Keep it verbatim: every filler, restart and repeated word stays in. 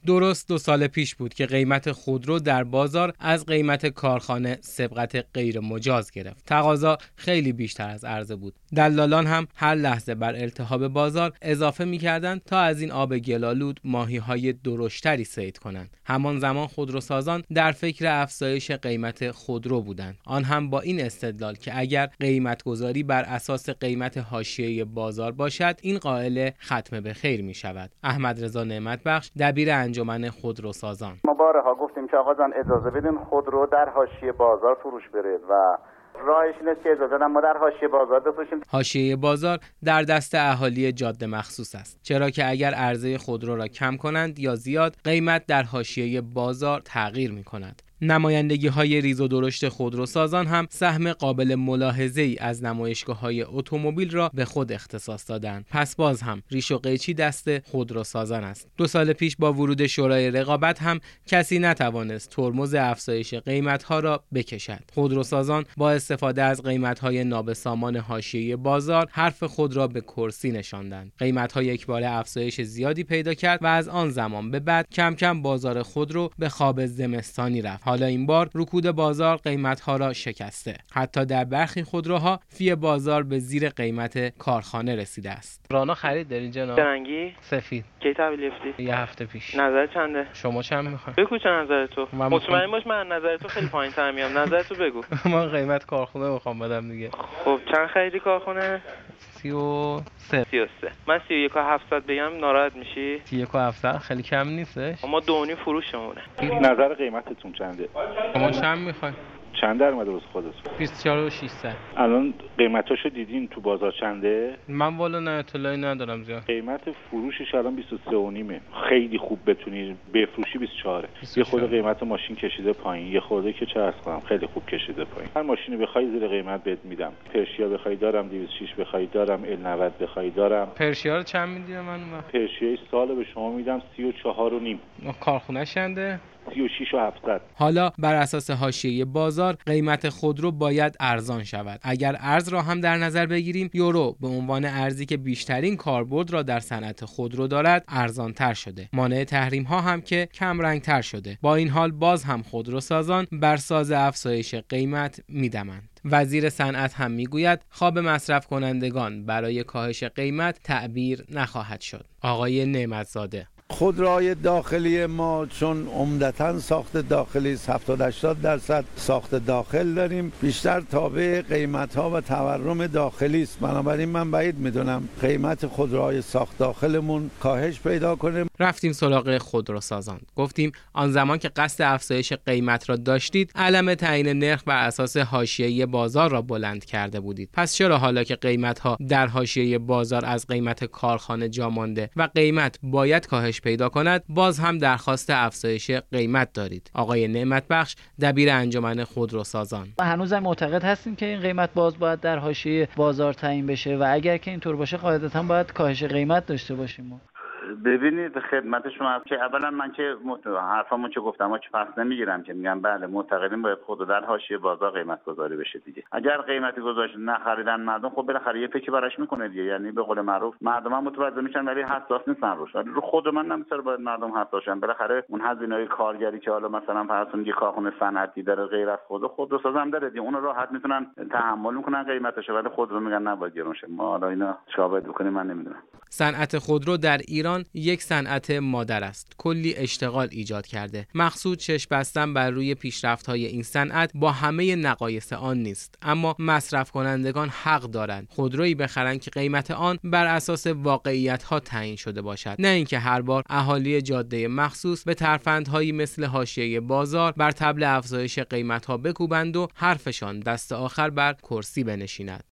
درست دو سال پیش بود که قیمت خودرو در بازار از قیمت کارخانه سبقت غیر مجاز گرفت. تقاضا خیلی بیشتر از عرضه بود. دلالان هم هر لحظه بر التهاب بازار اضافه می‌کردند تا از این آب گلالود ماهی‌های درشتری صید کنند. همان زمان خودروسازان در فکر افزایش قیمت خودرو بودند. آن هم با این استدلال که اگر قیمت‌گذاری بر اساس قیمت حاشیه‌ای بازار باشد، این قاعده ختم به خیر می‌شود. احمد رضا نعمتبخش، دبیر انجمن خودروسازان: ما بارها گفتیم که آقا جان اجازه بدین خودرو در حاشیه بازار فروش بره و راهش اینه که اجازه بدن ما در حاشیه بازار بفروشیم. حاشیه بازار در دست اهالی جاده مخصوص است، چرا که اگر عرضه خودرو را کم کنند یا زیاد، قیمت در حاشیه بازار تغییر می‌کند. نمایندگی های ریز و درشت خودروسازان هم سهم قابل ملاحظه ای از نمایشگاه های اتومبیل را به خود اختصاص دادند. پس باز هم ریش و قیچی دست خودروسازان است. دو سال پیش با ورود شورای رقابت هم کسی نتوانست ترمز افزایش قیمت ها را بکشد. خودروسازان با استفاده از قیمت های نابسامان حاشیه بازار حرف خود را به کرسی نشاندند. قیمت ها یکباره افزایش زیادی پیدا کرد و از آن زمان به بعد کم کم بازار خودرو به خواب زمستانی رفت. حالا این بار رکود بازار قیمت‌ها را شکسته. حتی در برخی خودروها فی بازار به زیر قیمت کارخانه رسیده است. رانا خرید دارین جناب؟ رنگی سفید. کی تحویل گرفتی؟ یه هفته پیش. نظر چنده؟ شما چند می‌خواید؟ بگو چه نظر تو؟ مطمئن باش من نظر تو خیلی پایین‌تر میام. نظر تو بگو. من قیمت کارخانه می‌خوام بدم دیگه. خب چند خریدی کارخانه؟ سی و سه. سی و سه. من سی و یک و هفتصد بگم ناراحت میشی؟ سی و یک و هفتصد خیلی کم نیستش. ما دو و نیم فروشمونه. نظر قیمتتون چنده؟ شما چند می‌خواید؟ چند درآمده واسه خودتون؟ بیست و چهار و ششصد. الان قیمتاشو دیدین تو بازار چنده؟ من والا نه اطلاعی ندارم زیاد. قیمت فروشش الان بیست و سه و نیم. خیلی خوب بتونی بفروشی بیست و چهار. یه خورده قیمت ماشین کشیده پایین، یه خورده که چه عرض کنم خیلی خوب کشیده پایین. هر ماشینی بخوای زیر قیمت بهت میدم. پرشیا بخوای دارم، دویست و شش بخوای دارم، ال نود بخوای دارم. پرشیا رو چند میدی من؟ پرشیای سال به شما میدم سی و چهار و نیم. کارخونه چنده؟ سی و شش و هفتصد. حالا بر اساس حاشیه بازار قیمت خودرو باید ارزان شود. اگر ارز را هم در نظر بگیریم، یورو به عنوان ارزی که بیشترین کاربرد را در صنعت خودرو دارد ارزان تر شده. مانع تحریم ها هم که کم رنگ تر شده. با این حال باز هم خودروسازان بر ساز افزایش قیمت میدمند. وزیر صنعت هم میگوید خواب مصرف کنندگان برای کاهش قیمت تعبیر نخواهد شد. آقای نعمتزاده: خودروهای داخلی ما چون عمدتاً ساخت داخلی است، هفتاد هشتاد درصد ساخت داخل داریم، بیشتر تابع قیمت‌ها و تورم داخلی است. بنابراین من بعید میدونم قیمت خودروهای ساخت داخلمون کاهش پیدا کنه. رفتیم سراغ خودروسازان. گفتیم آن زمان که قصد افزایش قیمت را داشتید، علم تعیین نرخ بر اساس حاشیه بازار را بلند کرده بودید. پس چرا حالا که قیمت‌ها در حاشیه بازار از قیمت کارخانه جا مانده و قیمت باید کاهش پیدا کند، باز هم درخواست افزایش قیمت دارید؟ آقای نعمتبخش، دبیر انجمن خودروسازان: هنوزم معتقد هستیم که این قیمت باز باید در حاشیه بازار تعیین بشه و اگر که اینطور باشه قاعدتاً باید کاهش قیمت داشته باشیم. ببینید خدمت شما که اولا من که حرفامو چه گفتم ما چه پس نمیگیرم که میگم بله معتقدیم باید خود در حاشیه بازار قیمت گذاری بشه دیگه. اگر قیمتی گذاشت نخریدن مردم، خب بالاخره یه فکری براش میکنه دیگه. یعنی به قول معروف مردم هم متوجه میشن ولی حساس نیستن روش. ولی رو خود من نمیشه باید مردم حساس شن. بالاخره اون هزینه‌های کارگری که حالا مثلا فرض یه کارخونه صنعتی داره غیر از خود خودروساز هم داره دیگه، اون راحت میتونن تحمل میکنن قیمتش، ولی خودرو میگن نباید گرون شه. ما حالا اینا ثابت بکنیم من نمیدونم. صنعت خودرو در ایران یک صنعت مادر است. کلی اشتغال ایجاد کرده. مقصود چشم بستن بر روی پیشرفت‌های این صنعت با همه نقایص آن نیست، اما مصرف کنندگان حق دارند خودرویی بخرند که قیمت آن بر اساس واقعیت‌ها تعیین شده باشد، نه اینکه هر بار اهالی جاده مخصوص به ترفندهایی مثل حاشیه بازار بر طبل افزایش قیمت‌ها بکوبند و حرفشان دست آخر بر کرسی بنشیند.